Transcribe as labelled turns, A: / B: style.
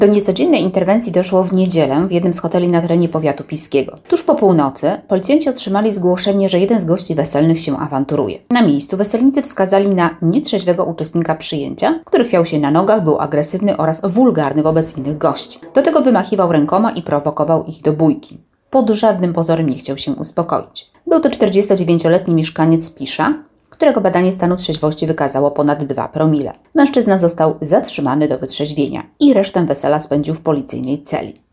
A: Do niecodziennej interwencji doszło w niedzielę w jednym z hoteli na terenie powiatu piskiego. Tuż po północy policjanci otrzymali zgłoszenie, że jeden z gości weselnych się awanturuje. Na miejscu weselnicy wskazali na nietrzeźwego uczestnika przyjęcia, który chwiał się na nogach, był agresywny oraz wulgarny wobec innych gości. Do tego wymachiwał rękoma i prowokował ich do bójki. Pod żadnym pozorem nie chciał się uspokoić. Był to 49-letni mieszkaniec Pisza, którego badanie stanu trzeźwości wykazało ponad 2 promile. Mężczyzna został zatrzymany do wytrzeźwienia i resztę wesela spędził w policyjnej celi.